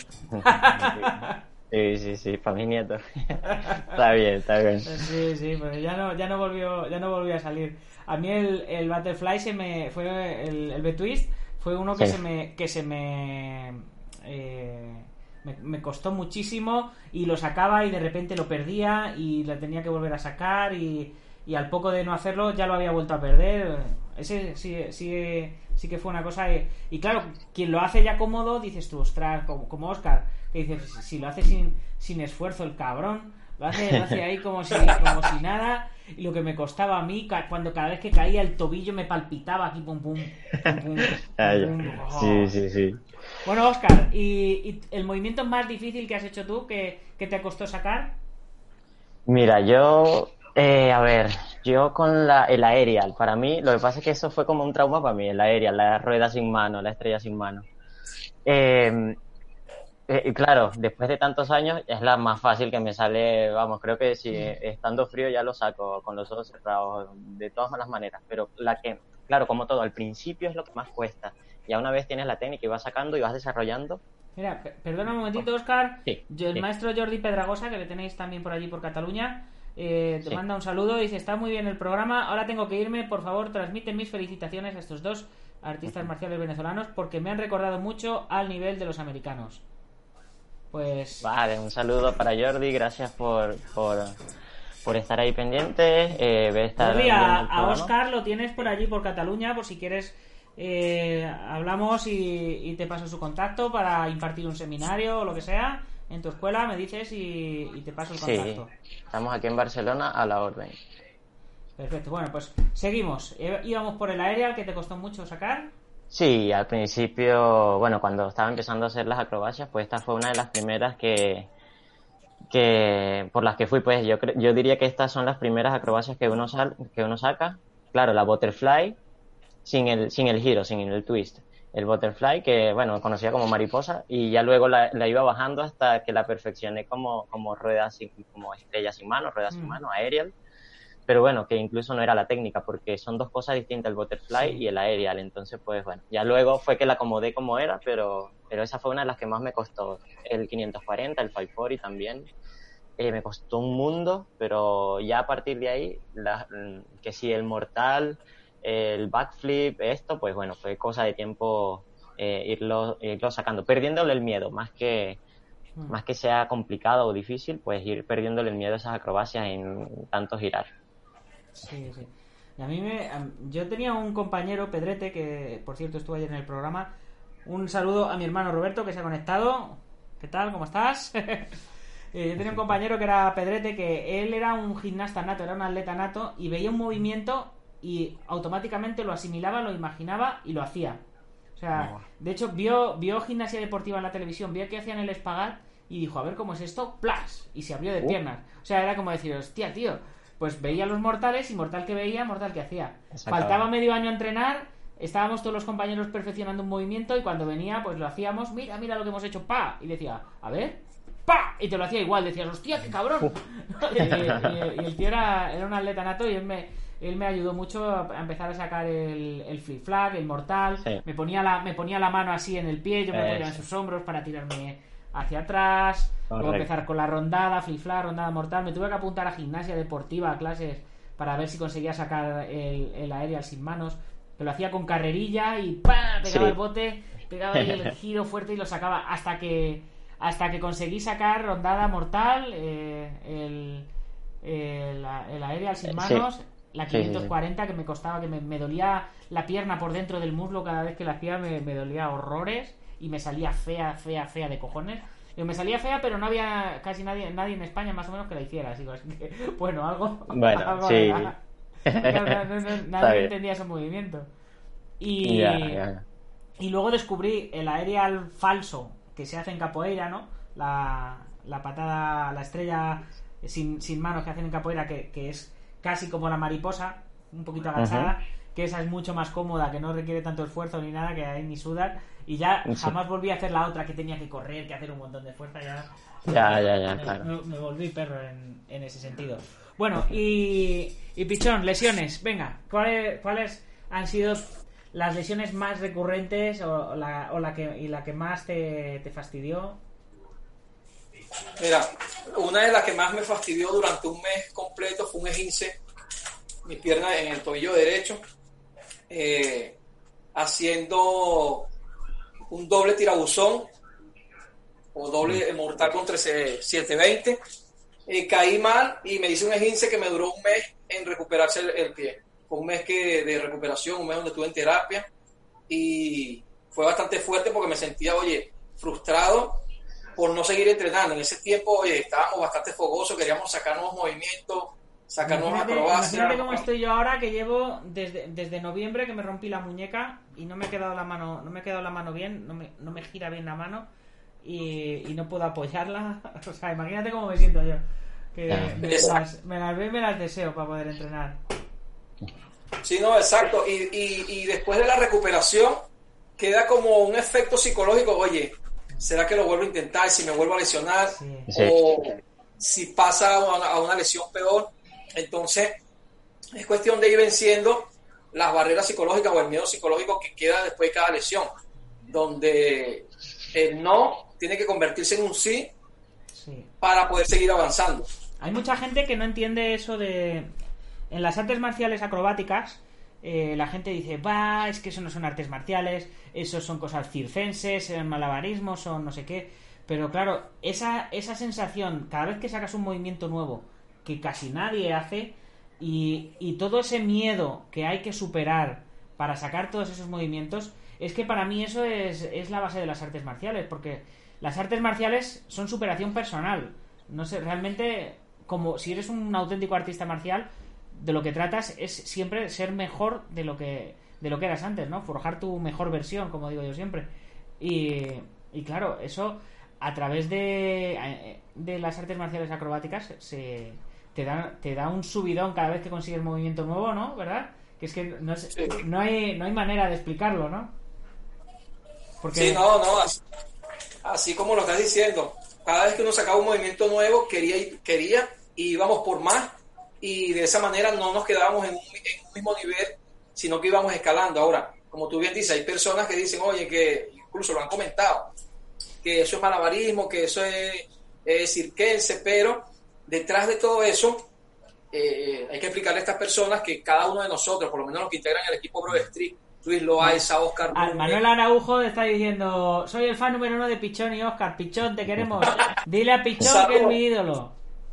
Sí, para mis nietos. Está bien. Sí, pues ya no volvió a salir. A mí el butterfly fue el B-twist fue uno que me costó muchísimo, y lo sacaba y de repente lo perdía y lo tenía que volver a sacar, y al poco de no hacerlo ya lo había vuelto a perder. Ese sí que fue una cosa y claro, quien lo hace ya cómodo, dices tú, ostras, como Oscar, que dices, si lo hace sin esfuerzo el cabrón, lo hace ahí como si nada. Y lo que me costaba a mí, cuando cada vez que caía el tobillo me palpitaba aquí, pum pum. Oh. Sí. Bueno, Oscar, ¿y el movimiento más difícil que has hecho tú, que te costó sacar? Mira, yo con el aerial, para mí, lo que pasa es que eso fue como un trauma para mí, el aerial, la rueda sin mano, la estrella sin mano. Claro, después de tantos años es la más fácil que me sale, vamos, creo que si estando frío ya lo saco con los ojos cerrados, de todas las maneras, pero la que, claro, como todo, al principio es lo que más cuesta, ya una vez tienes la técnica y vas sacando y vas desarrollando. Mira, perdona un momentito, Óscar. Sí. Maestro Jordi Pedragosa, que le tenéis también por allí por Cataluña, te manda un saludo, dice, está muy bien el programa, ahora tengo que irme, por favor transmiten mis felicitaciones a estos dos artistas marciales venezolanos porque me han recordado mucho al nivel de los americanos. Pues vale, un saludo para Jordi, gracias por estar ahí pendiente. Jordi, a Óscar lo tienes por allí por Cataluña, por si quieres hablamos y te paso su contacto para impartir un seminario o lo que sea en tu escuela, me dices y te paso el contacto. Sí, estamos aquí en Barcelona a la orden. Perfecto, bueno, pues seguimos. Íbamos por el aerial, que te costó mucho sacar. Sí, al principio, bueno, cuando estaba empezando a hacer las acrobacias, pues esta fue una de las primeras que por las que fui, pues yo diría que estas son las primeras acrobacias que uno saca. Claro, la butterfly sin el giro, sin el twist. El butterfly, que bueno, conocía como mariposa, y ya luego la iba bajando hasta que la perfeccioné como ruedas, como estrella sin mano, ruedas sin mano, aerial. Pero bueno, que incluso no era la técnica, porque son dos cosas distintas, el butterfly y el aerial. Entonces, pues bueno, ya luego fue que la acomodé como era, pero esa fue una de las que más me costó. El 540, el 540 también, me costó un mundo, pero ya a partir de ahí, que sí, el mortal, el backflip, esto, pues bueno, fue cosa de tiempo irlo sacando, perdiéndole el miedo, más que sea complicado o difícil, pues ir perdiéndole el miedo a esas acrobacias en tanto girar. Sí. Y yo tenía un compañero, Pedrete, que por cierto estuvo ayer en el programa. Un saludo a mi hermano Roberto, que se ha conectado. ¿Qué tal? ¿Cómo estás? Yo tenía un compañero que era Pedrete, que él era un gimnasta nato, era un atleta nato, y veía un movimiento y automáticamente lo asimilaba, lo imaginaba y lo hacía. O sea, de hecho vio gimnasia deportiva en la televisión, vio que hacían el espagat y dijo, a ver cómo es esto, ¡plas! Y se abrió de piernas. O sea, era como decir, hostia, tío, pues veía los mortales y mortal que veía, mortal que hacía. Faltaba medio año a entrenar, estábamos todos los compañeros perfeccionando un movimiento y cuando venía, pues lo hacíamos, mira lo que hemos hecho, pa, y decía, a ver, pa, y te lo hacía igual, decías, hostia, qué cabrón. y el tío era un atleta nato y él me ayudó mucho a empezar a sacar el flip flag, el mortal. Sí. Me ponía la mano así en el pie, yo me ponía en sus hombros para tirarme hacia atrás. Luego empezar con la rondada, flip flag, rondada mortal. Me tuve que apuntar a gimnasia deportiva, a clases, para ver si conseguía sacar el aerial sin manos. Que lo hacía con carrerilla y ¡pam! Pegaba el bote, pegaba ahí el giro fuerte y lo sacaba hasta que conseguí sacar rondada mortal, el aerial sin manos. Sí. La 540 que me costaba, que me dolía la pierna por dentro del muslo cada vez que la hacía, me dolía horrores y me salía fea de cojones. Me salía fea, pero no había casi nadie en España más o menos que la hiciera, así que bueno, algo sí. Nadie entendía ese movimiento. Y luego descubrí el aerial falso que se hace en capoeira, ¿no? La patada, la estrella sin manos que hacen en capoeira, que es casi como la mariposa, un poquito agachada, que esa es mucho más cómoda, que no requiere tanto esfuerzo ni nada, que ahí ni sudar, y ya jamás volví a hacer la otra, que tenía que correr, que hacer un montón de fuerza. Claro. Me volví perro en ese sentido. Bueno, y Pichón, lesiones, venga, ¿cuáles han sido las lesiones más recurrentes o la que más te fastidió? Mira, una de las que más me fastidió durante un mes completo fue un esguince, mi pierna en el tobillo derecho, haciendo un doble tirabuzón o doble mortal contra 720. Caí mal y me hice un esguince que me duró un mes en recuperarse el pie. Fue un mes de recuperación, un mes donde estuve en terapia y fue bastante fuerte porque me sentía, frustrado por no seguir entrenando. En ese tiempo, estábamos bastante fogosos, queríamos sacar nuevos movimientos, sacar nuevas acrobacias. Imagínate cómo estoy yo ahora, que llevo desde noviembre que me rompí la muñeca y no me ha quedado la mano bien, no me gira bien la mano y no puedo apoyarla. O sea, imagínate cómo me siento yo. Que me las veo y me las deseo para poder entrenar. Sí, no, exacto. Y después de la recuperación queda como un efecto psicológico, ¿será que lo vuelvo a intentar? Si me vuelvo a lesionar, o si pasa a una lesión peor. Entonces, es cuestión de ir venciendo las barreras psicológicas o el miedo psicológico que queda después de cada lesión, donde el no tiene que convertirse en un sí para poder seguir avanzando. Hay mucha gente que no entiende eso de... En las artes marciales acrobáticas, la gente dice, es que eso no son artes marciales, eso son cosas circenses, malabarismos, son no sé qué. Pero claro, esa sensación, cada vez que sacas un movimiento nuevo que casi nadie hace, y todo ese miedo que hay que superar para sacar todos esos movimientos, es que para mí eso es la base de las artes marciales, porque las artes marciales son superación personal. No sé, realmente, como si eres un auténtico artista marcial, de lo que tratas es siempre ser mejor de lo que eras antes, ¿no? Forjar tu mejor versión, como digo yo siempre. Y claro, eso a través de las artes marciales acrobáticas te da un subidón cada vez que consigues movimiento nuevo, ¿no? ¿Verdad? Que es que no hay manera de explicarlo, ¿no? Porque... Sí, no, así como lo estás diciendo, cada vez que uno sacaba un movimiento nuevo quería y íbamos por más, y de esa manera no nos quedábamos en un mismo nivel, sino que íbamos escalando. Ahora, como tú bien dices, hay personas que dicen, que incluso lo han comentado, que eso es malabarismo, que eso es circense, pero detrás de todo eso hay que explicarle a estas personas que cada uno de nosotros, por lo menos los que integran el equipo Bro Street, Luis Loaiza, Oscar Manuel Araujo está diciendo, soy el fan número 1 de Pichón y Oscar. Pichón, te queremos. Dile a Pichón que es mi ídolo.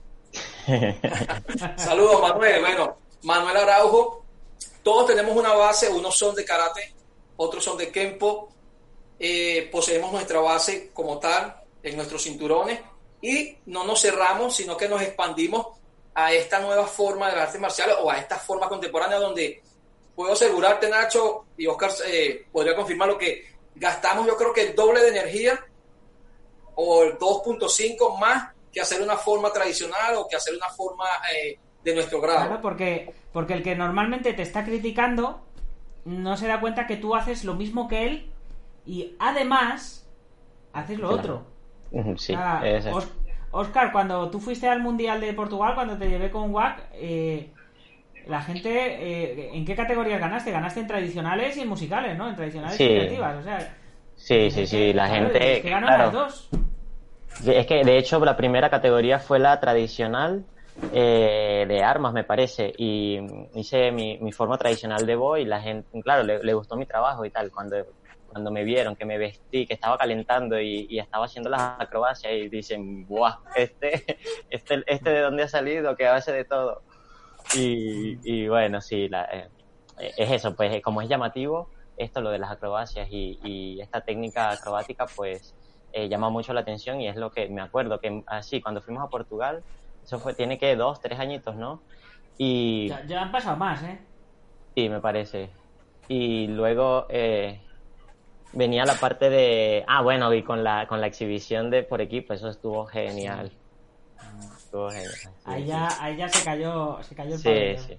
Saludos, Manuel. Bueno, Manuel Araujo, todos tenemos una base, unos son de karate, otros son de Kenpo, poseemos nuestra base como tal en nuestros cinturones y no nos cerramos, sino que nos expandimos a esta nueva forma de las artes marciales o a esta forma contemporánea donde puedo asegurarte, Nacho, y Oscar podría confirmar lo que gastamos, yo creo que el doble de energía o el 2.5 más que hacer una forma tradicional o que hacer una forma de nuestro grado. Claro, porque el que normalmente te está criticando no se da cuenta que tú haces lo mismo que él y además haces lo otro. Sí, Óscar, cuando tú fuiste al Mundial de Portugal, cuando te llevé con WAC, la gente, ¿en qué categorías ganaste? Ganaste en tradicionales y en musicales, ¿no? En tradicionales y creativas, o sea... Sí, la gente... Es que ganó claro, las dos. Es que, de hecho, la primera categoría fue la tradicional de armas, me parece, y hice mi forma tradicional de voz y la gente, claro, le gustó mi trabajo y tal, cuando me vieron, que me vestí, que estaba calentando y estaba haciendo las acrobacias y dicen, ¡buah! Este de dónde ha salido, que hace de todo. Y bueno, sí, es eso, pues como es llamativo, esto, lo de las acrobacias y esta técnica acrobática, pues llama mucho la atención y es lo que me acuerdo, que así, cuando fuimos a Portugal, eso tiene que 2, 3 añitos, ¿no? Y ya han pasado más, ¿eh? Sí, me parece. Y luego venía la parte de... bueno, y con la exhibición de por equipo, eso estuvo genial. Estuvo genial. Sí, ahí ya se cayó el pabellón. Sí.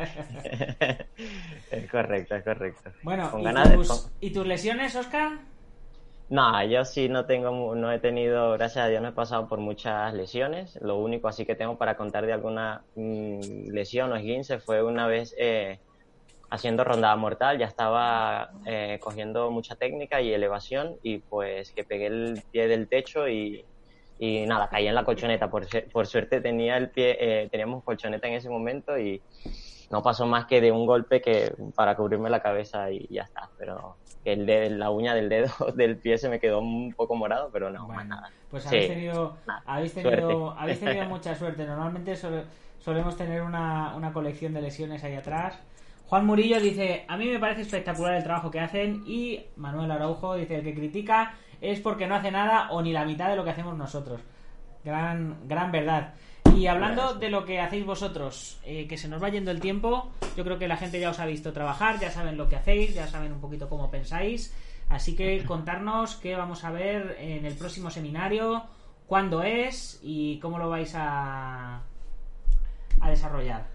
Es correcto. Bueno, ¿y tus lesiones, Óscar? No, yo sí no he tenido, gracias a Dios no he pasado por muchas lesiones. Lo único así que tengo para contar de alguna lesión o esguince fue una vez haciendo rondada mortal, ya estaba cogiendo mucha técnica y elevación y pues que pegué el pie del techo y nada, caí en la colchoneta. Por suerte teníamos colchoneta en ese momento y no pasó más que de un golpe que para cubrirme la cabeza y ya está, pero la uña del dedo del pie se me quedó un poco morado, pero no, más nada. Pues habéis tenido mucha suerte. Normalmente solemos tener una colección de lesiones ahí atrás. Juan Murillo dice, a mí me parece espectacular el trabajo que hacen, y Manuel Araujo dice, el que critica es porque no hace nada o ni la mitad de lo que hacemos nosotros. Gran verdad. Y hablando de lo que hacéis vosotros, que se nos va yendo el tiempo, yo creo que la gente ya os ha visto trabajar, ya saben lo que hacéis, ya saben un poquito cómo pensáis, así que contarnos qué vamos a ver en el próximo seminario, cuándo es y cómo lo vais a desarrollar.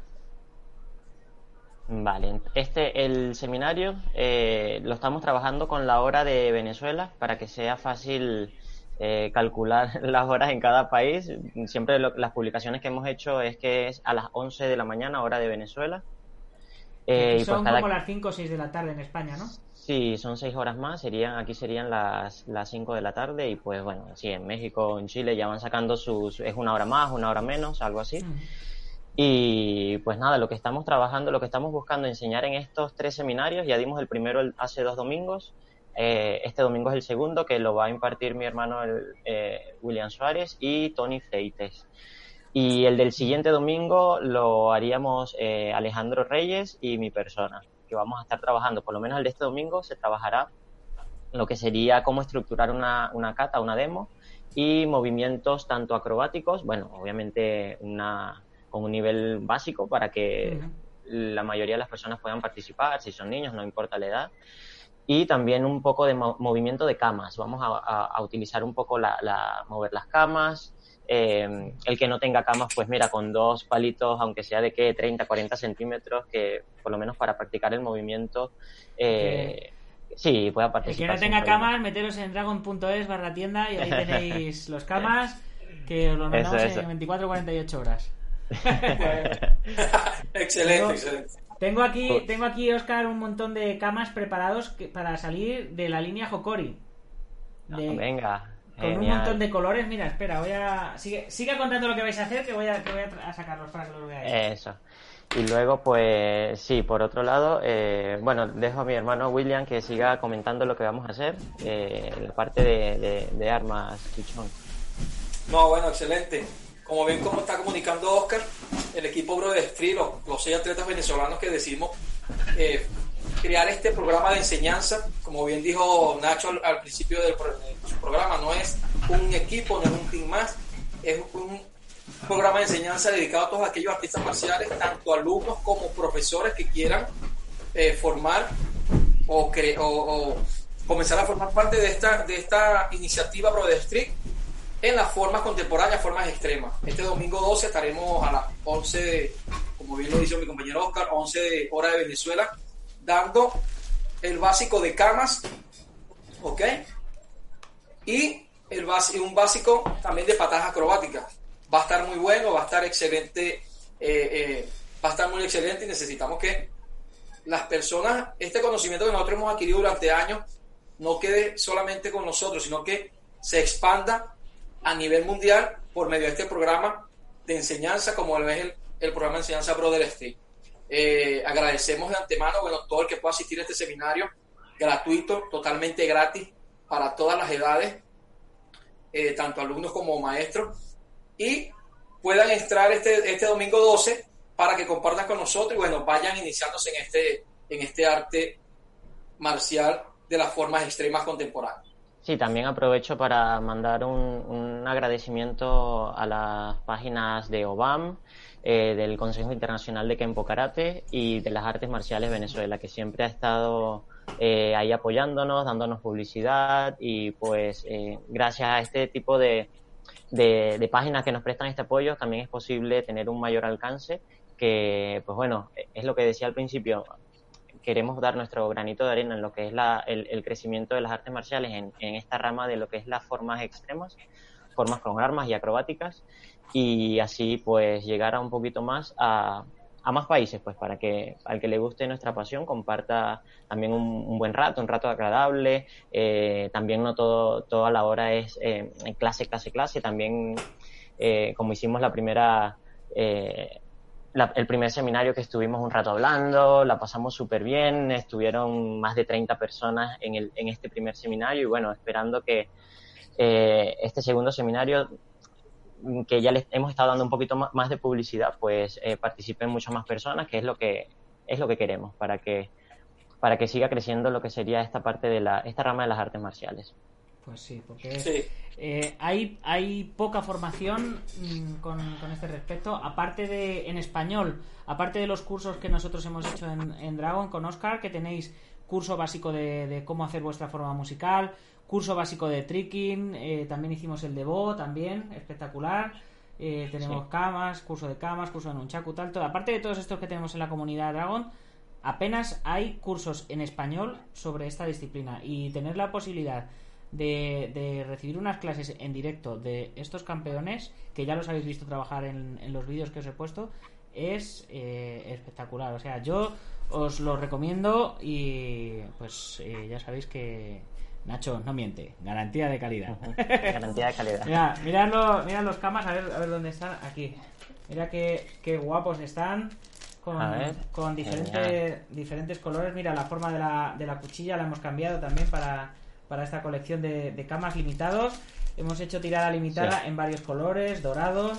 Vale, el seminario lo estamos trabajando con la hora de Venezuela para que sea fácil calcular las horas en cada país. Siempre las publicaciones que hemos hecho es que es a las 11 de la mañana, hora de Venezuela. Son como las 5 o 6 de la tarde en España, ¿no? Sí, son 6 horas más, aquí serían las 5 de la tarde y pues bueno, sí, en México, en Chile ya van sacando es una hora más, una hora menos, algo así. Y pues nada, lo que estamos trabajando, lo que estamos buscando enseñar en estos 3 seminarios, ya dimos el primero hace 2 domingos, este domingo es el segundo, que lo va a impartir mi hermano William Suárez y Tony Freites. Y el del siguiente domingo lo haríamos Alejandro Reyes y mi persona, que vamos a estar trabajando, por lo menos el de este domingo se trabajará lo que sería cómo estructurar una kata, una demo, y movimientos tanto acrobáticos, bueno, obviamente con un nivel básico para que la mayoría de las personas puedan participar, si son niños, no importa la edad, y también un poco de movimiento de camas. Vamos a utilizar un poco mover las camas. El que no tenga camas, pues mira, con 2 palitos, aunque sea de 30, 40 centímetros, que por lo menos para practicar el movimiento sí, pueda participar. El que no tenga camas, meteros en dragon.es/tienda y ahí tenéis los camas, que os los mandamos en 24 o 48 horas. Excelente. Tengo aquí, Óscar, un montón de camas preparados para salir de la línea Hokori. Venga. Con genial. Un montón de colores. Mira, espera, sigue contando lo que vais a hacer, que voy a sacarlos para que los veáis. Eso. Y luego, pues, sí, por otro lado, bueno, dejo a mi hermano William que siga comentando lo que vamos a hacer, la parte de armas, Chichón. No, bueno, excelente. Como está comunicando Óscar, el equipo Brother Street, los 6 atletas venezolanos que decidimos crear este programa de enseñanza, como bien dijo Nacho al principio de su programa, no es un equipo, no es un team más, es un programa de enseñanza dedicado a todos aquellos artistas marciales, tanto alumnos como profesores que quieran formar o comenzar a formar parte de esta iniciativa Brother Street en las formas contemporáneas, formas extremas. Este domingo 12 estaremos a las 11, como bien lo dice mi compañero Óscar, 11 horas de Venezuela, dando el básico de camas, ¿ok? Y un básico también de patadas acrobáticas. Va a estar muy bueno, va a estar excelente, va a estar muy excelente, y necesitamos que las personas, este conocimiento que nosotros hemos adquirido durante años, no quede solamente con nosotros, sino que se expanda a nivel mundial por medio de este programa de enseñanza, como es el programa de enseñanza Brother Street. Agradecemos de antemano, todo el que pueda asistir a este seminario gratuito, totalmente gratis, para todas las edades, tanto alumnos como maestros, y puedan entrar este domingo 12 para que compartan con nosotros y vayan iniciándose en este arte marcial de las formas extremas contemporáneas. Sí, también aprovecho para mandar un agradecimiento a las páginas de OBAM, del Consejo Internacional de Kenpo Karate y de las Artes Marciales Venezuela, que siempre ha estado ahí apoyándonos, dándonos publicidad, y pues gracias a este tipo de páginas que nos prestan este apoyo, también es posible tener un mayor alcance, que pues es lo que decía al principio. Queremos dar nuestro granito de arena en lo que es el crecimiento de las artes marciales en esta rama de lo que es las formas extremas, formas con armas y acrobáticas, y así pues llegar a un poquito más a más países, pues para que al que le guste nuestra pasión comparta también un buen rato, un rato agradable. También no toda la hora es clase, también como hicimos el primer seminario, que estuvimos un rato hablando, la pasamos súper bien, estuvieron más de 30 personas en este primer seminario, y esperando que este segundo seminario, que ya les hemos estado dando un poquito más de publicidad, pues participen muchas más personas, que es lo que queremos, para que siga creciendo lo que sería esta parte de esta rama de las artes marciales. Pues sí, porque hay poca formación con este respecto, aparte en español, aparte de los cursos que nosotros hemos hecho en Dragon con Oscar, que tenéis curso básico de cómo hacer vuestra forma musical, curso básico de tricking, también hicimos el de Bo, también espectacular. Tenemos curso de nunchaku, todo. Aparte de todos estos que tenemos en la comunidad Dragon, apenas hay cursos en español sobre esta disciplina, y tener la posibilidad de recibir unas clases en directo de estos campeones, que ya los habéis visto trabajar en los vídeos que os he puesto, es espectacular. O sea, yo os lo recomiendo, y pues ya sabéis que Nacho no miente, garantía de calidad. Garantía de calidad. Mirad los camas, a ver dónde están. Aquí, mira qué guapos están, con diferentes colores. Mira, la forma de la cuchilla la hemos cambiado también para esta colección de camas limitados. Hemos hecho tirada limitada en varios colores, dorados,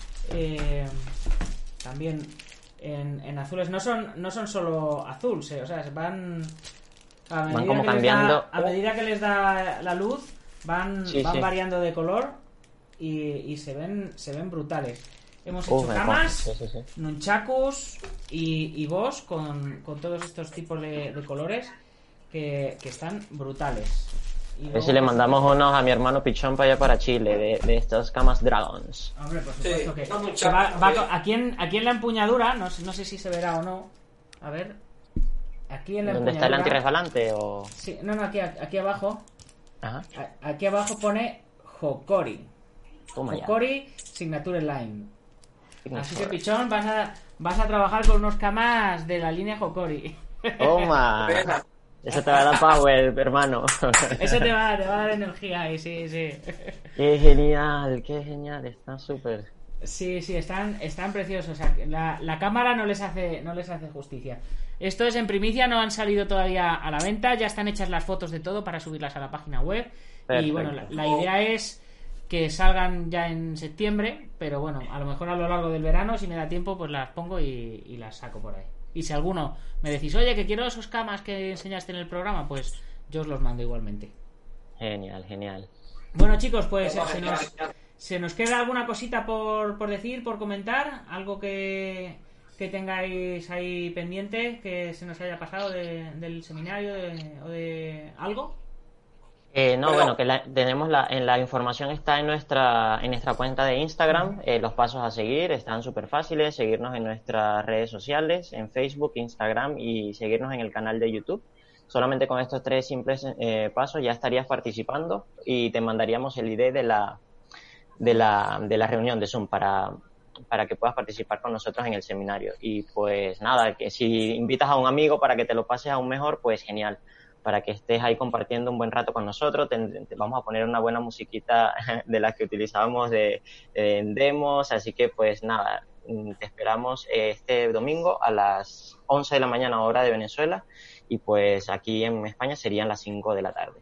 también en azules. No son solo azul, o sea, van como cambiando. A medida que les da la luz, van variando de color, y se ven brutales. Hemos hecho camas, nunchakus y boss con todos estos tipos de colores que están brutales. A ver si le mandamos unos a mi hermano Pichón para allá, para Chile, de estos camas Dragons. Hombre, por supuesto que aquí en la empuñadura, no sé si se verá o no. A ver, aquí en la ¿dónde está el antirresbalante? Sí, no, aquí abajo. Ajá. Aquí abajo pone Hokori. Hokori Signature Line. Así que, Pichón, vas a trabajar con unos camas de la línea Hokori. Toma. Eso te va a dar power, hermano. Eso te va a dar energía, y sí. Qué genial, está súper. Sí, están preciosos. O sea, la cámara no les hace justicia. Esto es en primicia, no han salido todavía a la venta, ya están hechas las fotos de todo para subirlas a la página web. Perfecto. Y bueno, la idea es que salgan ya en septiembre, pero bueno, a lo mejor a lo largo del verano, si me da tiempo, pues las pongo y las saco por ahí. Y si alguno me decís, oye, que quiero esos camas que enseñaste en el programa, pues yo os los mando igualmente. Genial. Bueno, chicos, pues se nos queda alguna cosita por decir, por comentar, algo que tengáis ahí pendiente, que se nos haya pasado del seminario o de algo. Bueno, que tenemos la información está en nuestra cuenta de Instagram. Los pasos a seguir están súper fáciles. Seguirnos en nuestras redes sociales, en Facebook, Instagram, y seguirnos en el canal de YouTube. Solamente con estos 3 simples pasos ya estarías participando y te mandaríamos el ID de la reunión de Zoom para que puedas participar con nosotros en el seminario. Y pues nada, que si invitas a un amigo para que te lo pases aún mejor, pues genial, para que estés ahí compartiendo un buen rato con nosotros. Te vamos a poner una buena musiquita de las que utilizábamos en demos, así que pues nada, te esperamos este domingo a las 11 de la mañana hora de Venezuela, y pues aquí en España serían las 5 de la tarde.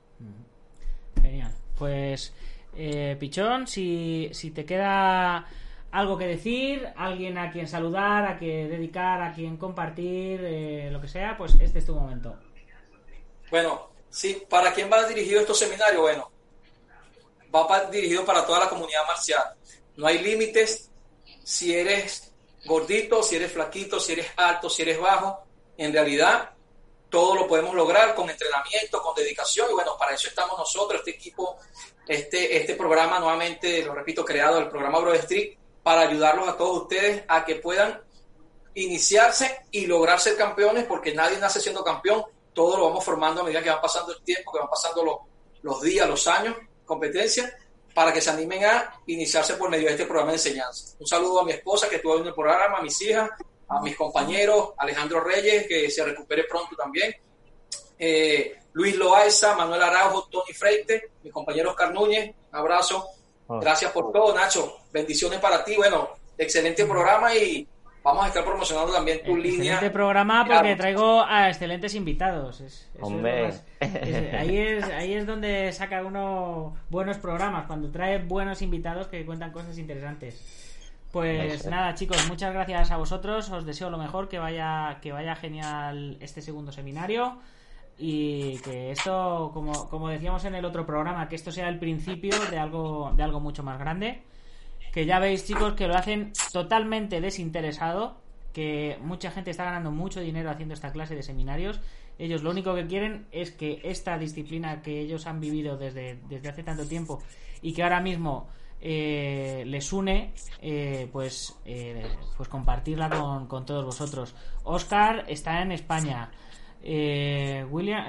Genial. Pues Pichón, si te queda algo que decir, alguien a quien saludar, a quien dedicar, a quien compartir, lo que sea, pues este es tu momento. Bueno, sí, ¿para quién va dirigido estos seminarios? Bueno, dirigido para toda la comunidad marcial. No hay límites si eres gordito, si eres flaquito, si eres alto, si eres bajo. En realidad, todo lo podemos lograr con entrenamiento, con dedicación, y bueno, para eso estamos nosotros, este equipo, este programa, nuevamente, lo repito, creado, el programa Bro Street, para ayudarlos a todos ustedes a que puedan iniciarse y lograr ser campeones, porque nadie nace siendo campeón. Todo lo vamos formando a medida que va pasando el tiempo, que van pasando los días, los años, competencia, para que se animen a iniciarse por medio de este programa de enseñanza. Un saludo a mi esposa que estuvo en el programa, a mis hijas, a mis compañeros, Alejandro Reyes, que se recupere pronto también, Luis Loaiza, Manuel Araujo, Tony Freite, mis compañeros Oscar Núñez, un abrazo. Gracias por todo, Nacho. Bendiciones para ti. Bueno, excelente programa, y vamos a estar promocionando también tu línea. Excelente programa, porque traigo a excelentes invitados. Hombre. Ahí es donde saca uno buenos programas, cuando trae buenos invitados que cuentan cosas interesantes. Pues nada, chicos, muchas gracias a vosotros. Os deseo lo mejor, que vaya genial este segundo seminario, y que esto, como decíamos en el otro programa, que esto sea el principio de algo mucho más grande. Que ya veis, chicos, que lo hacen totalmente desinteresado, que mucha gente está ganando mucho dinero haciendo esta clase de seminarios. Ellos lo único que quieren es que esta disciplina que ellos han vivido desde hace tanto tiempo, y que ahora mismo les une, pues compartirla con todos vosotros. Oscar está en España. William,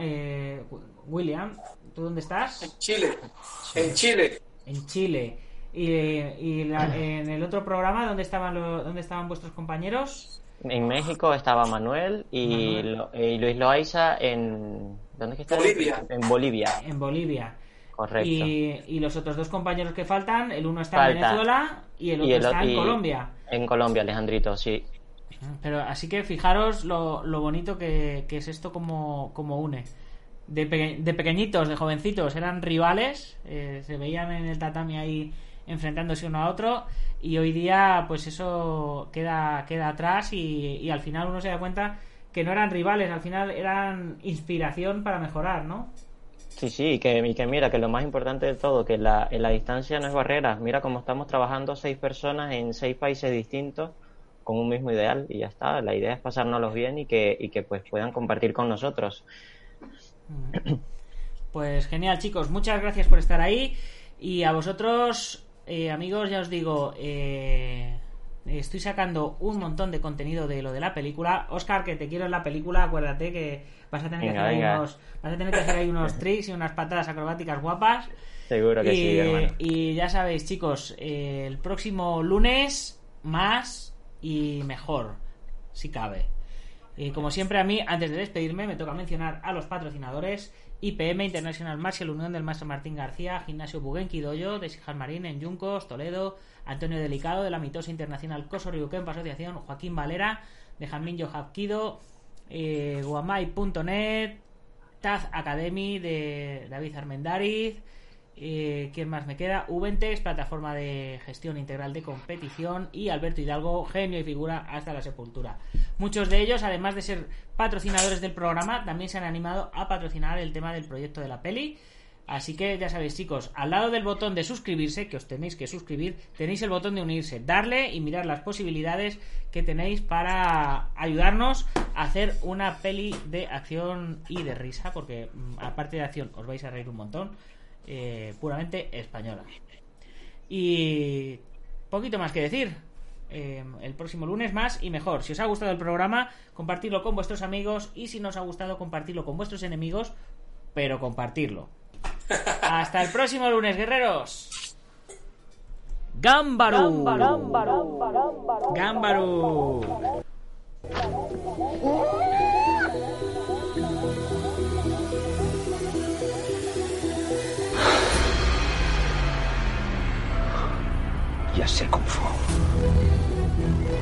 ¿tú dónde estás? En Chile. Y en el otro programa, ¿dónde estaban vuestros compañeros? En México estaba Manuel y Luis Loaiza ¿dónde es que está? Bolivia. En Bolivia. Correcto. Y los otros 2 compañeros que faltan, el uno está en Venezuela y el otro está en Colombia. En Colombia, Alejandrito, sí. Pero así que fijaros lo bonito que es esto, como une. De pequeñitos, de jovencitos, eran rivales, se veían en el tatami ahí enfrentándose uno a otro, y hoy día pues eso queda atrás, y al final uno se da cuenta que no eran rivales, al final eran inspiración para mejorar, ¿no? Sí, y que mira, que lo más importante de todo, que la distancia no es barrera. Mira cómo estamos trabajando 6 personas en 6 países distintos con un mismo ideal, y ya está. La idea es pasárnoslos bien y que pues puedan compartir con nosotros. Pues genial, chicos, muchas gracias por estar ahí, y a vosotros, amigos, ya os digo, estoy sacando un montón de contenido de lo de la película. Oscar, que te quiero en la película, acuérdate que vas a tener que hacer ahí unos tricks y unas patadas acrobáticas guapas. Seguro que sí, hermano. Y ya sabéis, chicos, el próximo lunes más y mejor, si cabe. Como siempre, a mí, antes de despedirme, me toca mencionar a los patrocinadores: IPM International Martial, Unión del Maestro Martín García, Gimnasio Bugenki Dojo de Sijar Marín en Yuncos, Toledo, Antonio Delicado de la Mitosa Internacional Koso Ryukenpa Asociación, Joaquín Valera de Jamlin Hapkido, Guamai.net, Taz Academy de David Armendariz. ¿Quién más me queda? Ubentex, plataforma de gestión integral de competición, y Alberto Hidalgo, genio y figura hasta la sepultura. Muchos de ellos, además de ser patrocinadores del programa, también se han animado a patrocinar el tema del proyecto de la peli. Así que ya sabéis, chicos, al lado del botón de suscribirse, que os tenéis que suscribir, tenéis el botón de unirse. Darle y mirar las posibilidades que tenéis para ayudarnos a hacer una peli de acción y de risa, porque aparte de acción os vais a reír un montón, puramente española. Y poquito más que decir. El próximo lunes más y mejor. Si os ha gustado el programa, compartidlo con vuestros amigos, y si no os ha gustado, compartidlo con vuestros enemigos, pero compartirlo. Hasta el próximo lunes, guerreros. ¡Gámbaru! ¡Gámbaru! Ya sé Kung Fu.